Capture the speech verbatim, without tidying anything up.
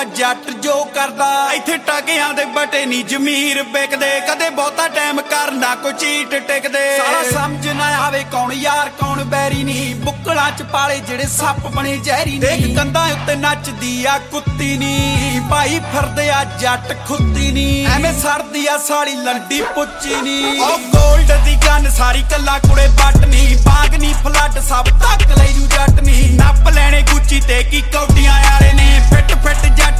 जट जो करदा इत्थे टकियां दे बटे नी जमीर बिकदे कदे बहुता टाइम करना कोई चीट टिकदे सारा समझ ना आवे कौन यार कौन बैरी नी बुक्कलां च पाले जेड़े सप बने जहरी नी देख कंधां उत्ते नचदी आ कुत्ती नी भाई फिरदे आ जट खुत्ती नी एवें सड़दी आ साली लंडी पुच्ची नी ओ गोल्ड दी गन सारी कल्ला कुड़े but knee Bagh knee flood सब तक ले जू जट नी नप लैणे गुच्ची ते की कौटियां यारे ने फिट फिट जट